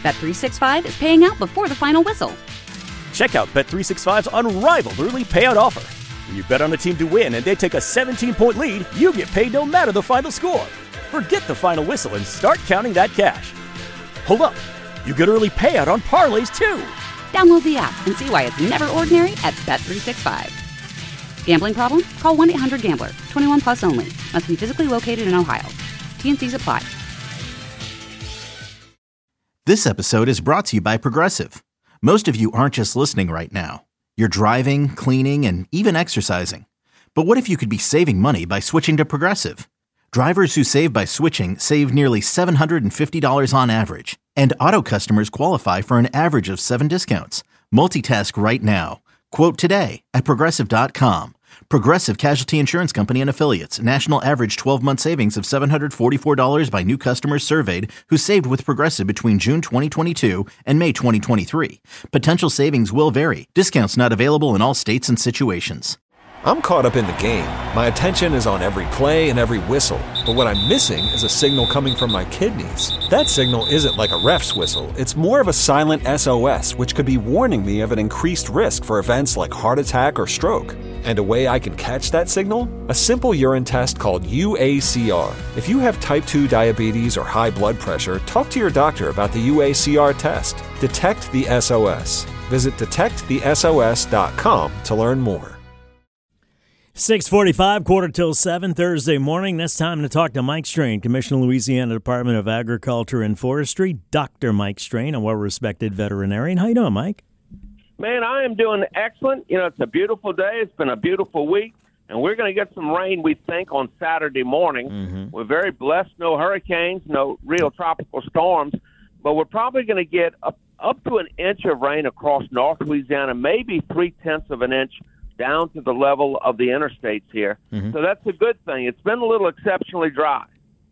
Bet365 is paying out before the final whistle. Check out Bet365's unrivaled early payout offer. When you bet on a team to win and they take a 17-point lead, you get paid no matter the final score. Forget the final whistle and start counting that cash. Hold up. You get early payout on parlays, too. Download the app and see why it's never ordinary at Bet365. Gambling problem? Call 1-800-GAMBLER. 21 plus only. Must be physically located in Ohio. T&Cs apply. This episode is brought to you by Progressive. Most of you aren't just listening right now. You're driving, cleaning, and even exercising. But what if you could be saving money by switching to Progressive? Drivers who save by switching save nearly $750 on average. And auto customers qualify for an average of 7 discounts. Multitask right now. Quote today at Progressive.com. Progressive Casualty Insurance Company and Affiliates. National average 12-month savings of $744 by new customers surveyed who saved with Progressive between June 2022 and May 2023. Potential savings will vary. Discounts not available in all states and situations. I'm caught up in the game. My attention is on every play and every whistle. But what I'm missing is a signal coming from my kidneys. That signal isn't like a ref's whistle. It's more of a silent SOS, which could be warning me of an increased risk for events like heart attack or stroke. And a way I can catch that signal? A simple urine test called UACR. If you have type 2 diabetes or high blood pressure, talk to your doctor about the UACR test. Detect the SOS. Visit detectthesos.com to learn more. 6:45, quarter till 7, Thursday morning. This time to talk to Mike Strain, Commissioner, Louisiana Department of Agriculture and Forestry. Dr. Mike Strain, a well-respected veterinarian. How you doing, Mike? Man, I am doing excellent. You know, it's a beautiful day. It's been a beautiful week, and we're going to get some rain, we think, on Saturday morning. Mm-hmm. We're very blessed. No hurricanes, no real tropical storms, but we're probably going to get up to an inch of rain across North Louisiana, maybe 0.3 of an inch down to the level of the interstates here. Mm-hmm. So that's a good thing. It's been a little exceptionally dry.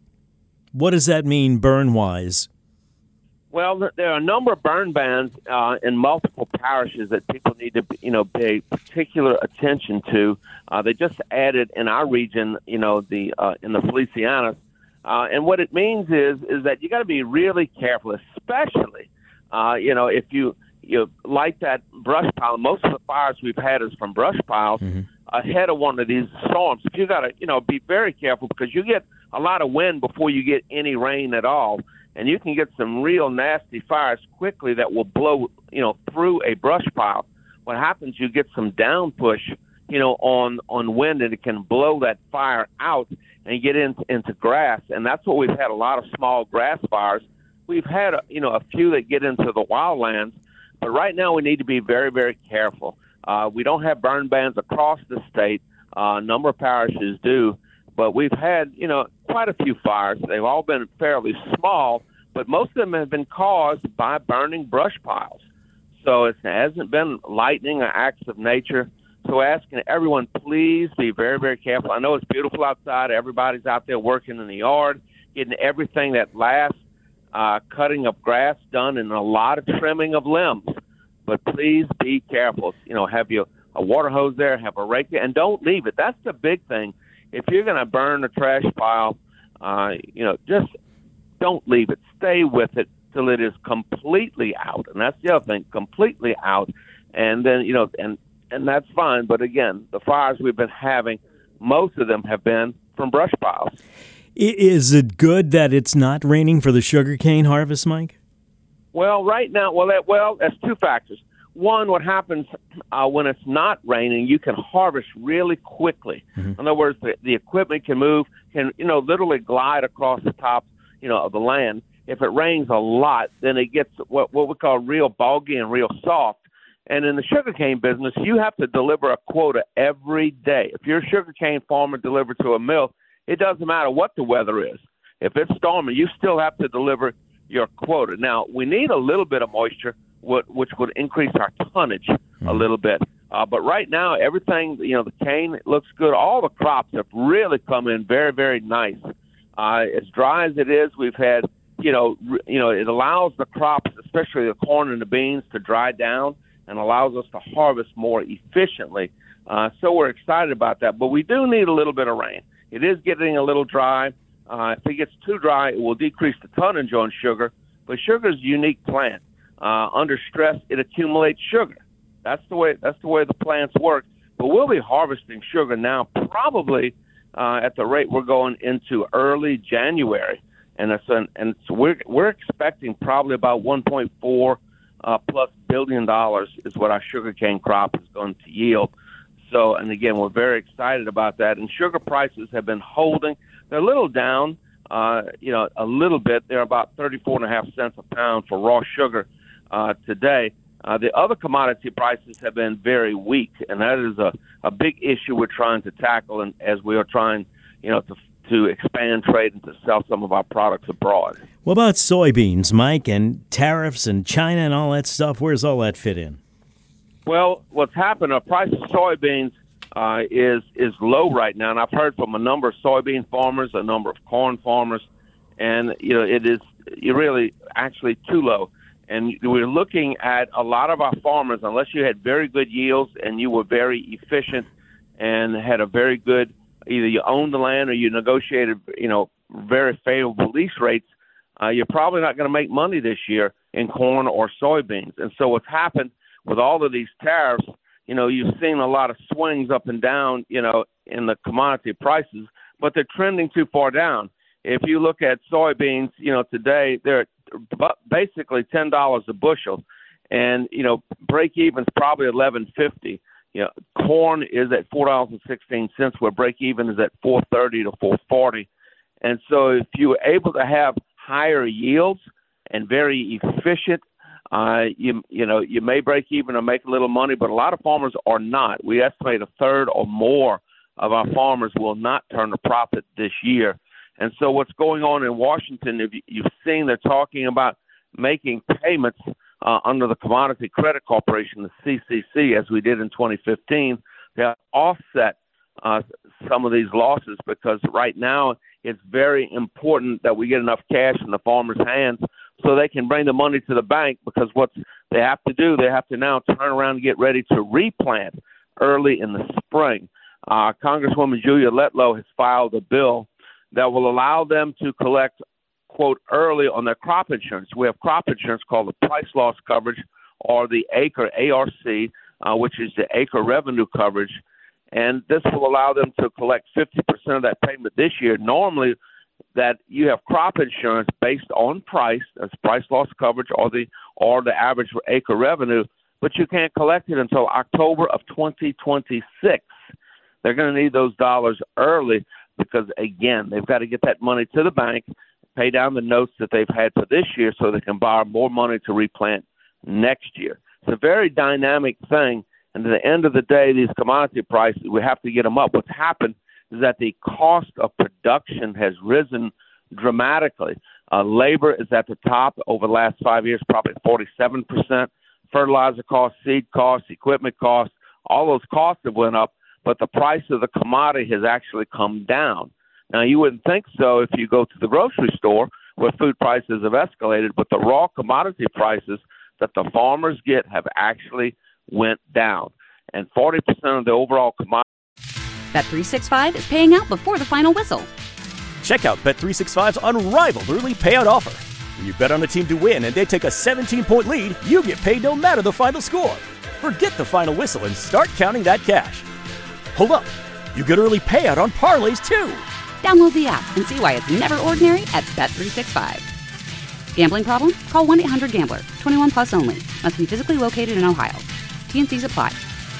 What does that mean burn-wise? Well, there are a number of burn bans in multiple parishes that people need to, pay particular attention to. They just added in our region, in the Felicianas. And what it means is that you got to be really careful, especially, if you light that brush pile. Most of the fires we've had is from brush piles ahead of one of these storms. You got to, be very careful because you get a lot of wind before you get any rain at all. And you can get some real nasty fires quickly that will blow, through a brush pile. What happens, you get some down push, on wind, and it can blow that fire out and get into grass. And that's what we've had, a lot of small grass fires. We've had, a few that get into the wildlands. But right now we need to be very, very careful. We don't have burn bans across the state. A number of parishes do. But we've had, quite a few fires. They've all been fairly small, but most of them have been caused by burning brush piles. So it hasn't been lightning or acts of nature. So asking everyone, please be very, very careful. I know it's beautiful outside. Everybody's out there working in the yard, getting everything that lasts, cutting of grass done, and a lot of trimming of limbs. But please be careful. Have a water hose there, have a rake there, and don't leave it. That's the big thing. If you're going to burn a trash pile, just don't leave it. Stay with it till it is completely out. And that's the other thing, completely out. And then, and that's fine. But again, the fires we've been having, most of them have been from brush piles. Is it good that it's not raining for the sugarcane harvest, Mike? Well, right now, that's two factors. One, what happens when it's not raining, you can harvest really quickly. Mm-hmm. In other words, the equipment can move, literally glide across the top, of the land. If it rains a lot, then it gets what we call real boggy and real soft. And in the sugarcane business, you have to deliver a quota every day. If you're a sugarcane farmer delivered to a mill, it doesn't matter what the weather is. If it's storming, you still have to deliver your quota. Now, we need a little bit of moisture, which would increase our tonnage a little bit. But right now, everything, the cane looks good. All the crops have really come in very, very nice. As dry as it is, we've had, it allows the crops, especially the corn and the beans, to dry down and allows us to harvest more efficiently. So we're excited about that. But we do need a little bit of rain. It is getting a little dry. If it gets too dry, it will decrease the tonnage on sugar. But sugar is a unique plant. Under stress, it accumulates sugar. That's the way the plants work. But we'll be harvesting sugar now, probably at the rate we're going into early January, and so we're expecting probably about 1.4 plus $1 billion is what our sugarcane crop is going to yield. So, and again, we're very excited about that. And sugar prices have been holding. They're a little down, a little bit. They're about 34.5 cents a pound for raw sugar today. The other commodity prices have been very weak, and that is a big issue we're trying to tackle, and as we are trying, to expand trade and to sell some of our products abroad. What about soybeans, Mike, and tariffs and China and all that stuff? Where's all that fit in? Well, what's happened, the price of soybeans is low right now, and I've heard from a number of soybean farmers, a number of corn farmers, and it is really actually too low. And we're looking at a lot of our farmers, unless you had very good yields and you were very efficient and had a very good, either you owned the land or you negotiated, very favorable lease rates, you're probably not going to make money this year in corn or soybeans. And so what's happened with all of these tariffs, you've seen a lot of swings up and down, in the commodity prices, but they're trending too far down. If you look at soybeans, today they're basically $10 a bushel, and break even is probably $11.50. Corn is at $4.16, where break even is at $4.30 to $4.40. And so if you were able to have higher yields and very efficient, you may break even or make a little money, but a lot of farmers are not. We estimate a third or more of our farmers will not turn a profit this year. And so what's going on in Washington, if you've seen, they're talking about making payments under the Commodity Credit Corporation, the CCC, as we did in 2015, to offset some of these losses, because right now it's very important that we get enough cash in the farmers' hands so they can bring the money to the bank, because what they have to do, they have to now turn around and get ready to replant early in the spring. Congresswoman Julia Letlow has filed a bill that will allow them to collect, quote, early on their crop insurance. We have crop insurance called the price loss coverage, or the ACRE, ARC, which is the acre revenue coverage. And this will allow them to collect 50% of that payment this year. Normally, that you have crop insurance based on price, as price loss coverage, or the average for acre revenue, but you can't collect it until October of 2026. They're going to need those dollars early, because, again, they've got to get that money to the bank, pay down the notes that they've had for this year so they can borrow more money to replant next year. It's a very dynamic thing, and at the end of the day, these commodity prices, we have to get them up. What's happened is that the cost of production has risen dramatically. Labor is at the top over the last 5 years, probably 47%. Fertilizer costs, seed costs, equipment costs, all those costs have went up, but the price of the commodity has actually come down. Now, you wouldn't think so if you go to the grocery store where food prices have escalated, but the raw commodity prices that the farmers get have actually went down. And 40% of the overall commodity. Bet365 is paying out before the final whistle. Check out Bet365's unrivaled early payout offer. When you bet on a team to win and they take a 17-point lead, you get paid no matter the final score. Forget the final whistle and start counting that cash. Hold up. You get early payout on parlays, too. Download the app and see why it's never ordinary at Bet365. Gambling problem? Call 1-800-GAMBLER. 21 plus only. Must be physically located in Ohio. T&Cs apply.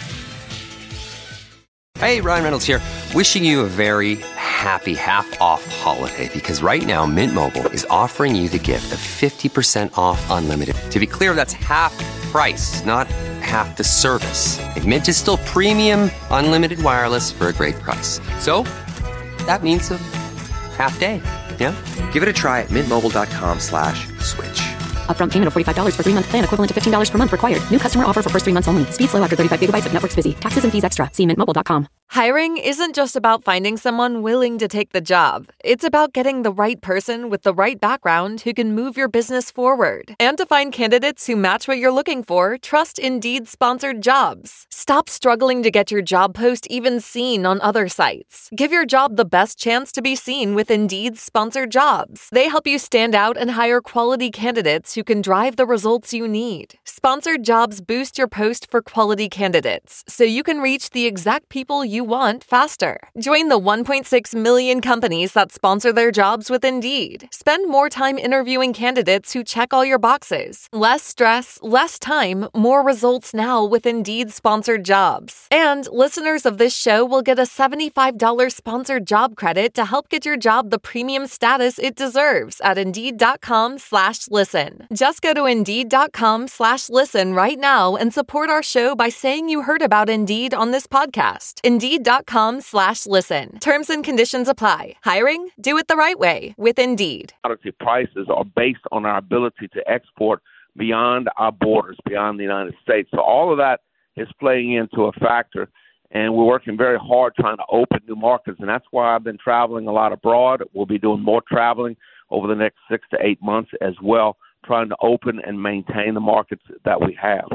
Hey, Ryan Reynolds here. Wishing you a very happy half-off holiday, because right now Mint Mobile is offering you the gift of 50% off unlimited. To be clear, that's half price, not half the service. And Mint is still premium unlimited wireless for a great price. So that means a half day. Yeah? Give it a try at mintmobile.com/switch. Upfront payment of $45 for 3-month plan, equivalent to $15 per month required. New customer offer for first 3 months only. Speed slow after 35 gigabytes if network's busy. Taxes and fees extra. See mintmobile.com. Hiring isn't just about finding someone willing to take the job. It's about getting the right person with the right background who can move your business forward. And to find candidates who match what you're looking for, trust Indeed sponsored jobs. Stop struggling to get your job post even seen on other sites. Give your job the best chance to be seen with Indeed sponsored jobs. They help you stand out and hire quality candidates who can drive the results you need. Sponsored jobs boost your post for quality candidates, so you can reach the exact people you want faster. Join the 1.6 million companies that sponsor their jobs with Indeed. Spend more time interviewing candidates who check all your boxes. Less stress, less time, more results now with Indeed sponsored jobs. And listeners of this show will get a $75 sponsored job credit to help get your job the premium status it deserves at Indeed.com/listen. Just go to Indeed.com/listen right now and support our show by saying you heard about Indeed on this podcast. Indeed.com/listen. Terms and conditions apply. Hiring? Do it the right way with Indeed. Commodity prices are based on our ability to export beyond our borders, beyond the United States. So all of that is playing into a factor, and we're working very hard trying to open new markets, and that's why I've been traveling a lot abroad. We'll be doing more traveling over the next 6 to 8 months as well, trying to open and maintain the markets that we have.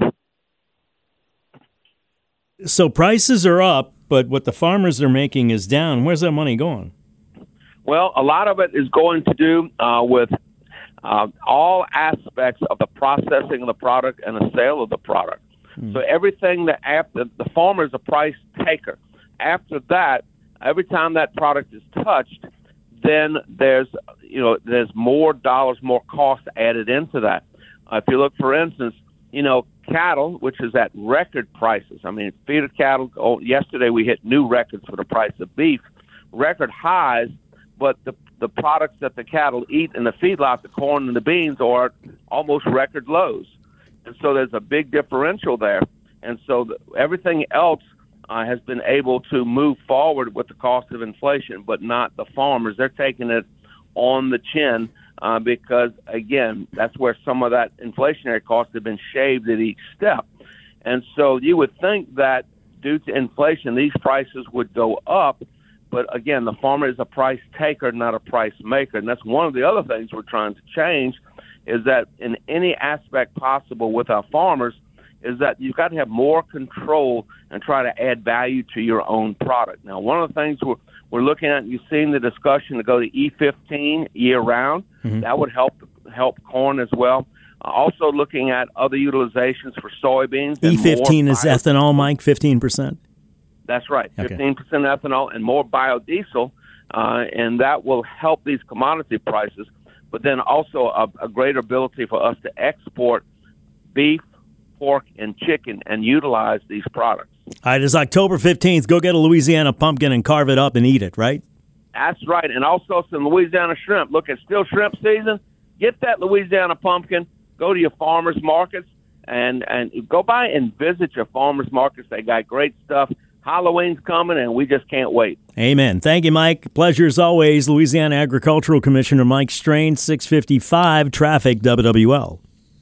So prices are up, but what the farmers are making is down. Where's that money going? Well, a lot of it is going to do with all aspects of the processing of the product and the sale of the product. So everything that after the farmer is a price taker. After that, every time that product is touched, then there's more dollars, more cost added into that. If you look, for instance, cattle, which is at record prices. I mean, feeder cattle, yesterday we hit new records for the price of beef, record highs, but the products that the cattle eat in the feedlot, the corn and the beans, are almost record lows. And so there's a big differential there. And so everything else has been able to move forward with the cost of inflation, but not the farmers. They're taking it on the chin because, again, that's where some of that inflationary costs have been shaved at each step. And so you would think that due to inflation, these prices would go up. But, again, the farmer is a price taker, not a price maker. And that's one of the other things we're trying to change, is that in any aspect possible with our farmers is that you've got to have more control and try to add value to your own product. Now, one of the things we're looking at, you've seen the discussion to go to E15 year-round. Mm-hmm. That would help corn as well. Also looking at other utilizations for soybeans. E15 is ethanol, Mike, 15%? That's right, okay. 15% ethanol and more biodiesel, and that will help these commodity prices, but then also a greater ability for us to export beef, pork, and chicken and utilize these products. All right, it's October 15th. Go get a Louisiana pumpkin and carve it up and eat it, right? That's right, and also some Louisiana shrimp. Look, it's still shrimp season. Get that Louisiana pumpkin. Go to your farmers markets and go by and visit your farmers markets. They got great stuff. Halloween's coming, and we just can't wait. Amen. Thank you, Mike. Pleasure as always. Louisiana Agricultural Commissioner Mike Strain, 655 Traffic WWL.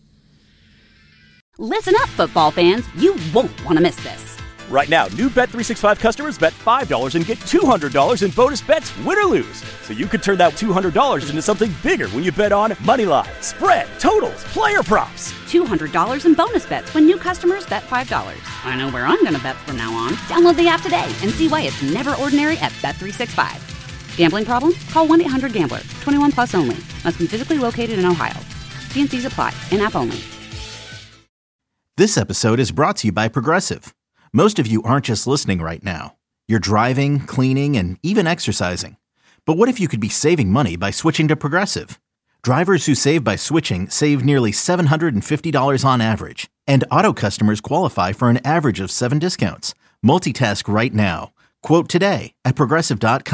Listen up, football fans. You won't want to miss this. Right now, new Bet365 customers bet $5 and get $200 in bonus bets, win or lose. So you could turn that $200 into something bigger when you bet on money line, spread, totals, player props. $200 in bonus bets when new customers bet $5. I know where I'm going to bet from now on. Download the app today and see why it's never ordinary at Bet365. Gambling problem? Call 1-800-GAMBLER. 21 plus only. Must be physically located in Ohio. T&Cs apply. In-app only. This episode is brought to you by Progressive. Most of you aren't just listening right now. You're driving, cleaning, and even exercising. But what if you could be saving money by switching to Progressive? Drivers who save by switching save nearly $750 on average. And auto customers qualify for an average of 7 discounts. Multitask right now. Quote today at Progressive.com.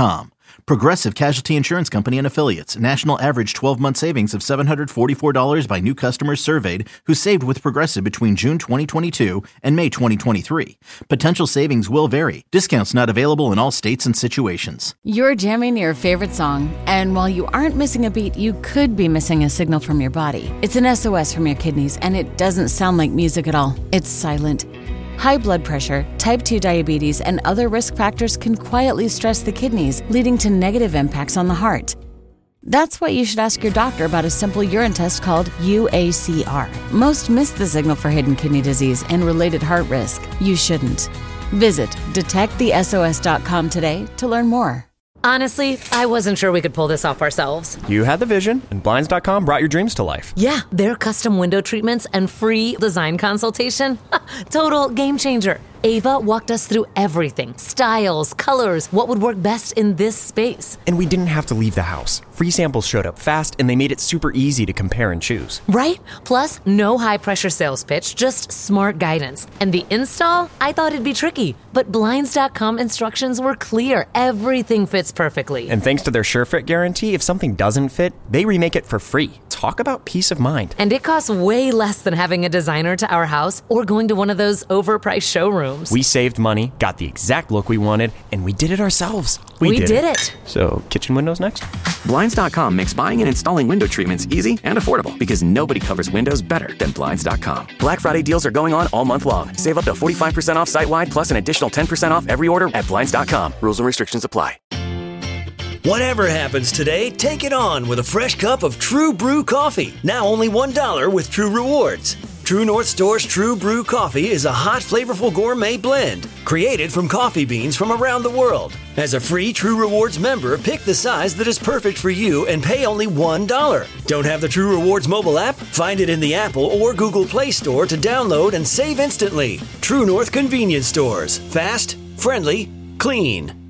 Progressive Casualty Insurance Company and Affiliates. National average 12-month savings of $744 by new customers surveyed who saved with Progressive between June 2022 and May 2023. Potential savings will vary. Discounts not available in all states and situations. You're jamming your favorite song, and while you aren't missing a beat, you could be missing a signal from your body. It's an SOS from your kidneys, and it doesn't sound like music at all. It's silent. High blood pressure, type 2 diabetes, and other risk factors can quietly stress the kidneys, leading to negative impacts on the heart. That's why you should ask your doctor about a simple urine test called UACR. Most miss the signal for hidden kidney disease and related heart risk. You shouldn't. Visit detectthesos.com today to learn more. Honestly, I wasn't sure we could pull this off ourselves. You had the vision, and Blinds.com brought your dreams to life. Yeah, their custom window treatments and free design consultation. Total game changer. Ava walked us through everything. Styles, colors, what would work best in this space. And we didn't have to leave the house. Free samples showed up fast, and they made it super easy to compare and choose. Right? Plus, no high-pressure sales pitch, just smart guidance. And the install? I thought it'd be tricky, but Blinds.com instructions were clear. Everything fits perfectly. And thanks to their SureFit guarantee, if something doesn't fit, they remake it for free. Talk about peace of mind. And it costs way less than having a designer to our house or going to one of those overpriced showrooms. We saved money, got the exact look we wanted, and we did it ourselves. We did it. So, kitchen windows next? Blinds.com makes buying and installing window treatments easy and affordable because nobody covers windows better than Blinds.com. Black Friday deals are going on all month long. Save up to 45% off site-wide plus an additional 10% off every order at Blinds.com. Rules and restrictions apply. Whatever happens today, take it on with a fresh cup of True Brew coffee. Now only $1 with True Rewards. True North Store's True Brew coffee is a hot, flavorful gourmet blend created from coffee beans from around the world. As a free True Rewards member, pick the size that is perfect for you and pay only $1. Don't have the True Rewards mobile app? Find it in the Apple or Google Play Store to download and save instantly. True North Convenience Stores. Fast, friendly, clean.